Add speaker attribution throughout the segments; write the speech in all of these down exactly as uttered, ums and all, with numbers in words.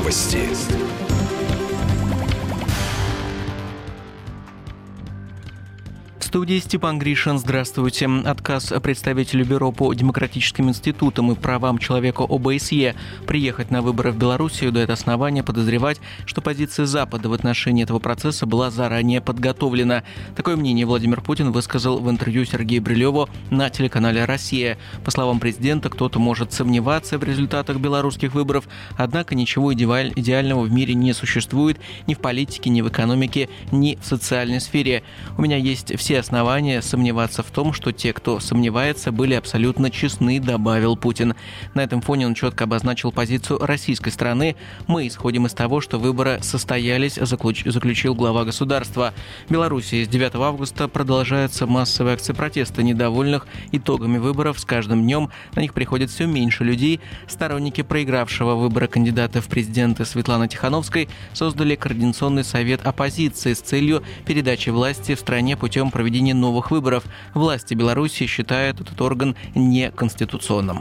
Speaker 1: Новости.
Speaker 2: В студии Степан Гришин. Здравствуйте. Отказ представителю Бюро по демократическим институтам и правам человека о бэ эс е приехать на выборы в Белоруссию дает основания подозревать, что позиция Запада в отношении этого процесса была заранее подготовлена. Такое мнение Владимир Путин высказал в интервью Сергею Брилеву на телеканале «Россия». По словам президента, кто-то может сомневаться в результатах белорусских выборов, однако ничего идеального в мире не существует ни в политике, ни в экономике, ни в социальной сфере. У меня есть все основания сомневаться в том, что те, кто сомневается, были абсолютно честны, добавил Путин. На этом фоне он четко обозначил позицию российской стороны. Мы исходим из того, что выборы состоялись, заключ... заключил глава государства. В Беларуси с девятого августа продолжаются массовые акции протеста недовольных итогами выборов. С каждым днем на них приходит все меньше людей. Сторонники проигравшего выбора кандидата в президенты Светланы Тихановской создали Координационный совет оппозиции с целью передачи власти в стране путем проведения новых выборов. Власти Беларуси считают этот орган неконституционным.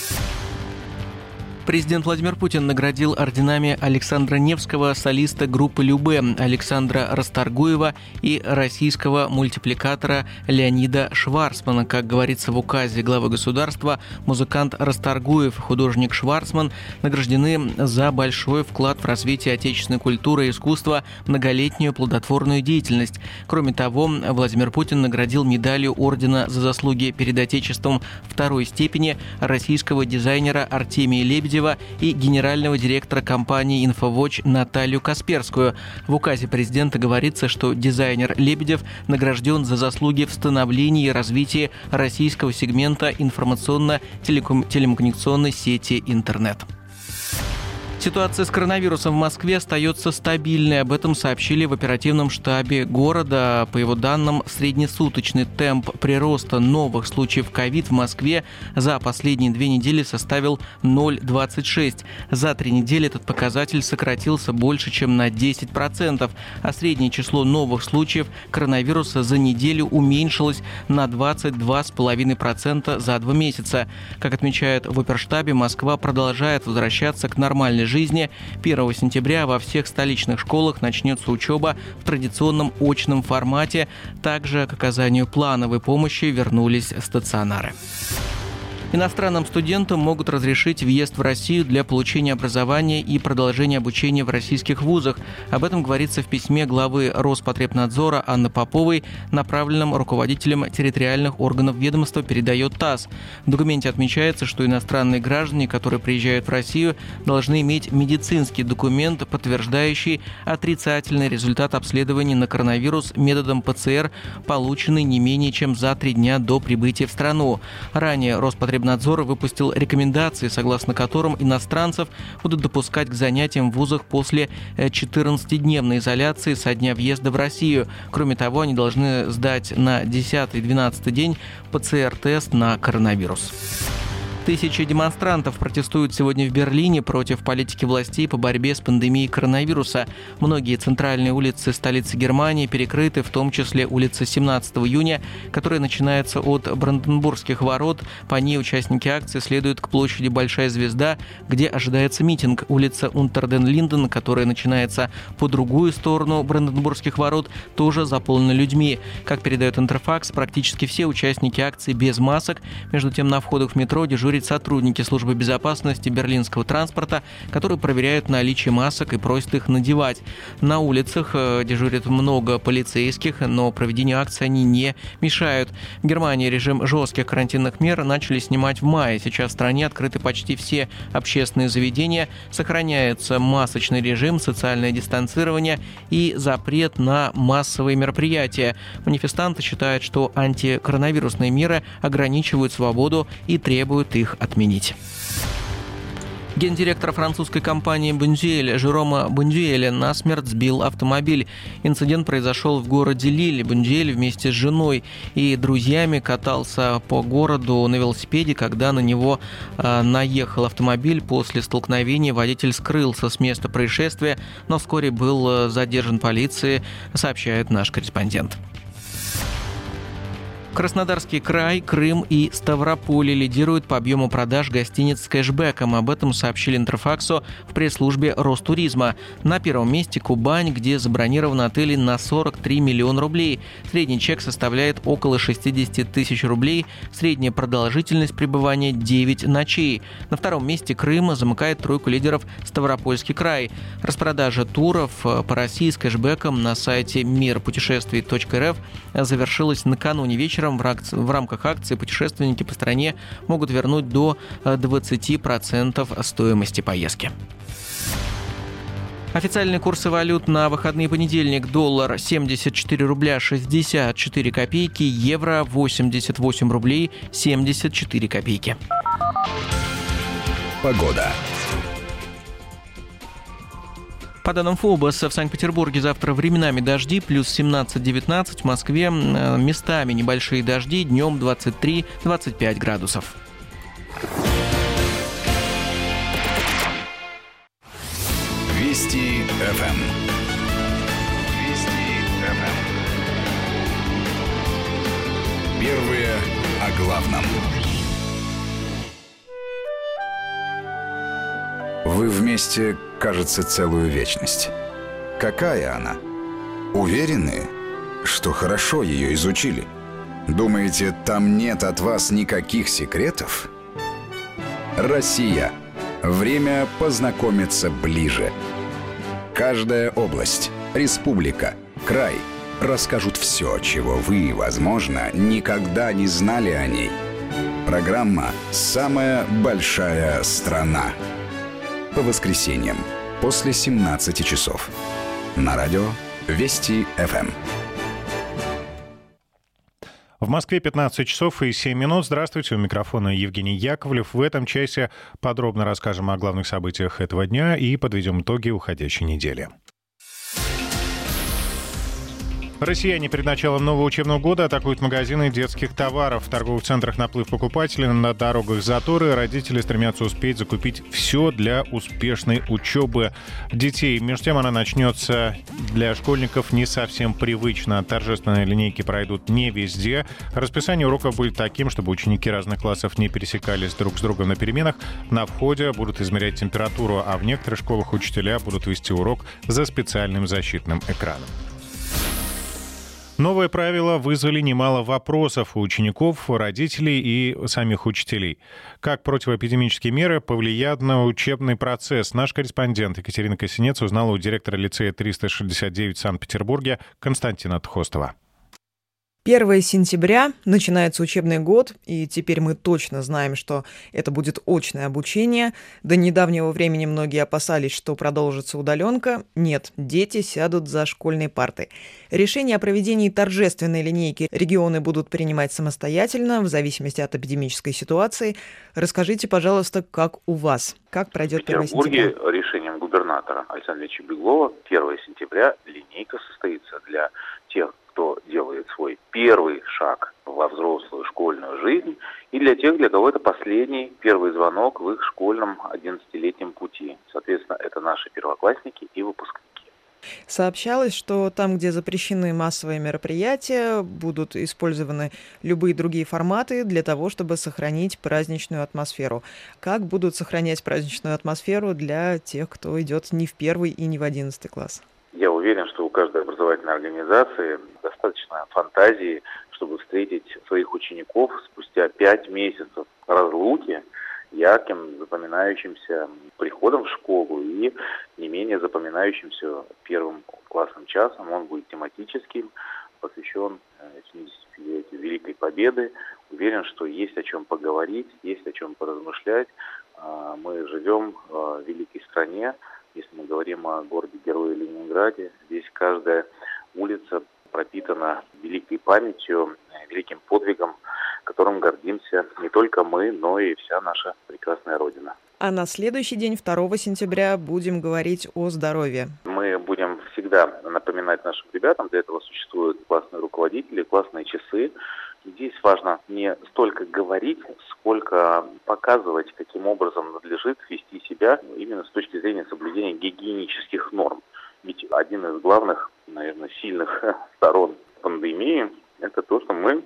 Speaker 2: Президент Владимир Путин наградил орденами Александра Невского, солиста группы «Любэ» Александра Расторгуева и российского мультипликатора Леонида Шварцмана. Как говорится в указе главы государства, музыкант Расторгуев и художник Шварцман награждены за большой вклад в развитие отечественной культуры и искусства, многолетнюю плодотворную деятельность. Кроме того, Владимир Путин наградил медалью ордена за заслуги перед Отечеством второй степени российского дизайнера Артемия Лебедева и генерального директора компании «Инфовотч» Наталью Касперскую. В указе президента говорится, что дизайнер Лебедев награжден за заслуги в становлении и развитии российского сегмента информационно-телекоммуникационной сети интернет. Ситуация с коронавирусом в Москве остается стабильной. Об этом сообщили в оперативном штабе города. По его данным, среднесуточный темп прироста новых случаев ковид в Москве за последние две недели составил ноль целых двадцать шесть сотых. За три недели этот показатель сократился больше, чем на десять процентов, а среднее число новых случаев коронавируса за неделю уменьшилось на двадцать два целых пять десятых процента за два месяца. Как отмечают в оперштабе, Москва продолжает возвращаться к нормальной жизни. жизни. первого сентября во всех столичных школах начнется учеба в традиционном очном формате. Также к оказанию плановой помощи вернулись стационары. Иностранным студентам могут разрешить въезд в Россию для получения образования и продолжения обучения в российских вузах. Об этом говорится в письме главы Роспотребнадзора Анны Поповой, направленном руководителем территориальных органов ведомства, передает ТАСС. В документе отмечается, что иностранные граждане, которые приезжают в Россию, должны иметь медицинский документ, подтверждающий отрицательный результат обследования на коронавирус методом пэ цэ эр, полученный не менее чем за три дня до прибытия в страну. Ранее Роспотребнадзор Надзор выпустил рекомендации, согласно которым иностранцев будут допускать к занятиям в вузах после четырнадцатидневной изоляции со дня въезда в Россию. Кроме того, они должны сдать на десятый-двенадцатый день пэ цэ эр-тест на коронавирус. Тысячи демонстрантов протестуют сегодня в Берлине против политики властей по борьбе с пандемией коронавируса. Многие центральные улицы столицы Германии перекрыты, в том числе улица семнадцатого июня, которая начинается от Бранденбургских ворот. По ней участники акции следуют к площади Большая Звезда, где ожидается митинг. Улица Унтер-ден-Линден, которая начинается по другую сторону Бранденбургских ворот, тоже заполнена людьми. Как передает Интерфакс, практически все участники акции без масок. Между тем, на входах в метро дежурят сотрудники службы безопасности берлинского транспорта, которые проверяют наличие масок и просят их надевать. На улицах дежурит много полицейских, но проведению акции они не мешают. В Германии режим жестких карантинных мер начали снимать в мае. Сейчас в стране открыты почти все общественные заведения, сохраняется масочный режим, социальное дистанцирование и запрет на массовые мероприятия. Манифестанты считают, что антикоронавирусные меры ограничивают свободу и требуют их отменить. Гендиректор французской компании «Бондюэль» Жерома Бондюэля насмерть сбил автомобиль. Инцидент произошел в городе Лиль. Бондюэль вместе с женой и друзьями катался по городу на велосипеде, когда на него э, наехал автомобиль. После столкновения водитель скрылся с места происшествия, но вскоре был задержан полицией, сообщает наш корреспондент. Краснодарский край, Крым и Ставрополь лидируют по объему продаж гостиниц с кэшбэком. Об этом сообщили Интерфаксу в пресс-службе Ростуризма. На первом месте Кубань, где забронировано отели на сорок три миллиона рублей. Средний чек составляет около шестьдесят тысяч рублей. Средняя продолжительность пребывания – девять ночей. На втором месте Крым, замыкает тройку лидеров Ставропольский край. Распродажа туров по России с кэшбэком на сайте мир путешествий точка эр эф завершилась накануне вечером. В рамках акции путешественники по стране могут вернуть до двадцати процентов стоимости поездки. Официальные курсы валют на выходные: понедельник: доллар семьдесят четыре рубля шестьдесят четыре копейки, евро восемьдесят восемь рублей семьдесят четыре копейки.
Speaker 1: Погода.
Speaker 2: По данным ФОБОС, в Санкт-Петербурге завтра временами дожди, плюс семнадцать-девятнадцать, в Москве местами небольшие дожди, днем двадцать три - двадцать пять градусов.
Speaker 1: Вести эф эм. Вести эф эм. Первые о главном. Вы вместе, кажется, целую вечность. Какая она? Уверены, что хорошо ее изучили? Думаете, там нет от вас никаких секретов? Россия. Время познакомиться ближе. Каждая область, республика, край расскажут все, чего вы, возможно, никогда не знали о ней. Программа «Самая большая страна». По воскресеньям после семнадцати часов. На радио Вести эф эм.
Speaker 3: В Москве пятнадцать часов и семь минут. Здравствуйте, у микрофона Евгений Яковлев. В этом часе подробно расскажем о главных событиях этого дня и подведем итоги уходящей недели. Россияне перед началом нового учебного года атакуют магазины детских товаров. В торговых центрах наплыв покупателей, на дорогах заторы. Родители стремятся успеть закупить все для успешной учебы детей. Между тем, она начнется для школьников не совсем привычно. Торжественные линейки пройдут не везде. Расписание уроков будет таким, чтобы ученики разных классов не пересекались друг с другом на переменах. На входе будут измерять температуру, а в некоторых школах учителя будут вести урок за специальным защитным экраном. Новые правила вызвали немало вопросов у учеников, родителей и самих учителей. Как противоэпидемические меры повлияют на учебный процесс? Наш корреспондент Екатерина Косинец узнала у директора лицея триста шестьдесят девять в Санкт-Петербурге Константина Тхостова.
Speaker 4: первого сентября начинается учебный год, и теперь мы точно знаем, что это будет очное обучение. До недавнего времени многие опасались, что продолжится удаленка. Нет, дети сядут за школьные парты. Решение о проведении торжественной линейки регионы будут принимать самостоятельно, в зависимости от эпидемической ситуации. Расскажите, пожалуйста, как у вас? Как пройдет первого сентября?
Speaker 5: В Петербурге решением губернатора Александра Ильича Беглова первого сентября линейка состоится для тех, кто делает свой первый шаг во взрослую школьную жизнь, и для тех, для кого это последний первый звонок в их школьном одиннадцатилетнем пути. Соответственно, это наши первоклассники и выпускники.
Speaker 4: Сообщалось, что там, где запрещены массовые мероприятия, будут использованы любые другие форматы для того, чтобы сохранить праздничную атмосферу. Как будут сохранять праздничную атмосферу для тех, кто идет не в первый и не в одиннадцатый класс?
Speaker 5: Я уверен, что у каждой образовательной организации достаточно фантазии, чтобы встретить своих учеников спустя пять месяцев разлуки ярким, запоминающимся приходом в школу и не менее запоминающимся первым классным часом. Он будет тематическим, посвящен семидесятипятилетию Великой Победы. Уверен, что есть о чем поговорить, есть о чем поразмышлять. Мы живем в великой стране. Если мы говорим о городе-герое Ленинграде, здесь каждая улица пропитана великой памятью, великим подвигом, которым гордимся не только мы, но и вся наша прекрасная Родина.
Speaker 4: А на следующий день, второго сентября, будем говорить о здоровье.
Speaker 5: Мы будем всегда напоминать нашим ребятам, для этого существуют классные руководители, классные часы. Здесь важно не столько говорить, сколько показывать, каким образом надлежит вести себя именно с точки зрения соблюдения гигиенических норм. Ведь один из главных, наверное, сильных сторон пандемии – это то, что мы вновь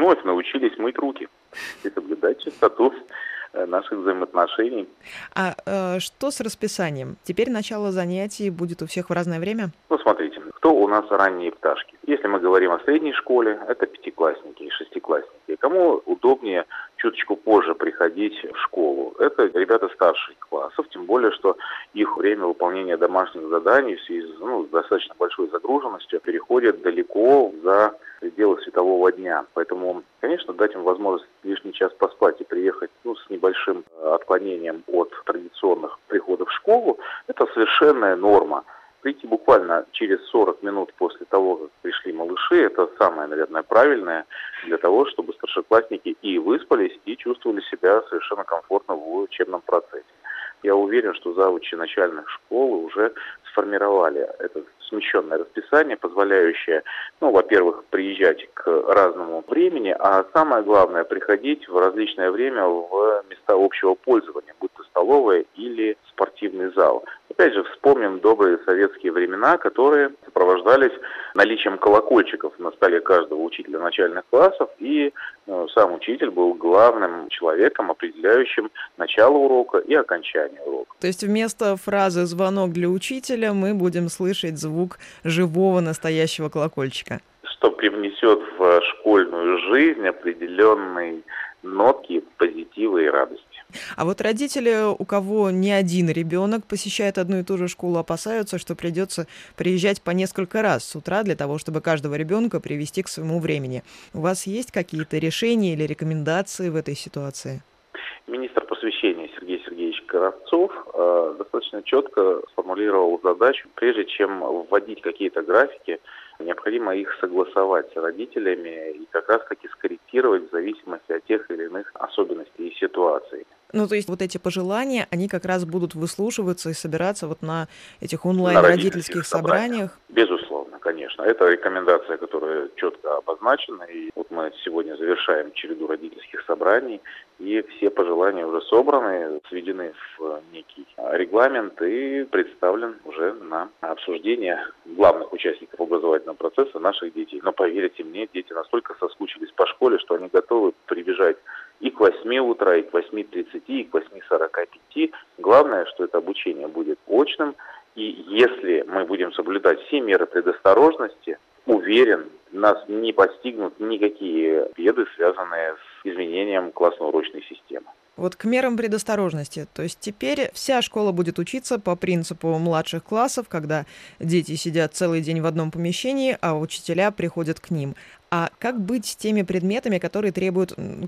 Speaker 5: вновь научились мыть руки и соблюдать чистоту наших взаимоотношений.
Speaker 4: А э, что с расписанием? Теперь начало занятий будет у всех в разное время?
Speaker 5: Ну, смотрите, кто у нас ранние пташки? Если мы говорим о средней школе, это пятиклассники и шестиклассники. Кому удобнее чуточку позже приходить в школу? Это ребята старших классов, тем более, что их время выполнения домашних заданий в связи с, ну, с достаточно большой загруженностью переходит далеко за пределы светового дня. Поэтому, конечно, дать им возможность лишний час поспать и приехать ну, с небольшим отклонением от традиционных приходов в школу, это совершенная норма. Прийти буквально через сорок минут после того, как пришли малыши, это самое, наверное, правильное для того, чтобы старшеклассники и выспались, и чувствовали себя совершенно комфортно в учебном процессе. Я уверен, что завучи начальных школ уже сформировали это смещенное расписание, позволяющее, ну, во-первых, приезжать к разному времени, а самое главное, приходить в различное время в места общего пользования, будь то столовая или спортивный зал. Опять же, вспомним добрые советские времена, которые сопровождались наличием колокольчиков на столе каждого учителя начальных классов, и ну, сам учитель был главным человеком, определяющим начало урока и окончание урока.
Speaker 4: То есть вместо фразы «звонок для учителя» мы будем слышать звук живого настоящего колокольчика.
Speaker 5: Что привнесет в школьную жизнь определенные нотки позитива и радости.
Speaker 4: А вот родители, у кого не один ребенок посещает одну и ту же школу, опасаются, что придется приезжать по несколько раз с утра для того, чтобы каждого ребенка привести к своему времени. У вас есть какие-то решения или рекомендации в этой ситуации?
Speaker 5: Министр просвещения Сергей Сергеевич Горобцов э, достаточно четко сформулировал задачу, прежде чем вводить какие-то графики, необходимо их согласовать с родителями и как раз-таки скорректировать в зависимости от тех или иных особенностей и ситуаций.
Speaker 4: Ну, то есть вот эти пожелания, они как раз будут выслушиваться и собираться вот на этих онлайн-родительских собраниях?
Speaker 5: Безусловно, конечно. Это рекомендация, которая четко обозначена. И вот мы сегодня завершаем череду родительских собраний, и все пожелания уже собраны, сведены в некий регламент и представлен уже на обсуждение главных участников образовательного процесса наших детей. Но поверьте мне, дети настолько соскучились по школе, что они готовы прибежать и к восьми утра, и к восьми тридцати, и к восьми сорока пяти. Главное, что это обучение будет очным. И если мы будем соблюдать все меры предосторожности, уверен, нас не постигнут никакие беды, связанные с изменением классно-урочной системы.
Speaker 4: Вот к мерам предосторожности. То есть теперь вся школа будет учиться по принципу младших классов, когда дети сидят целый день в одном помещении, а учителя приходят к ним. А как быть с теми предметами, которые требуют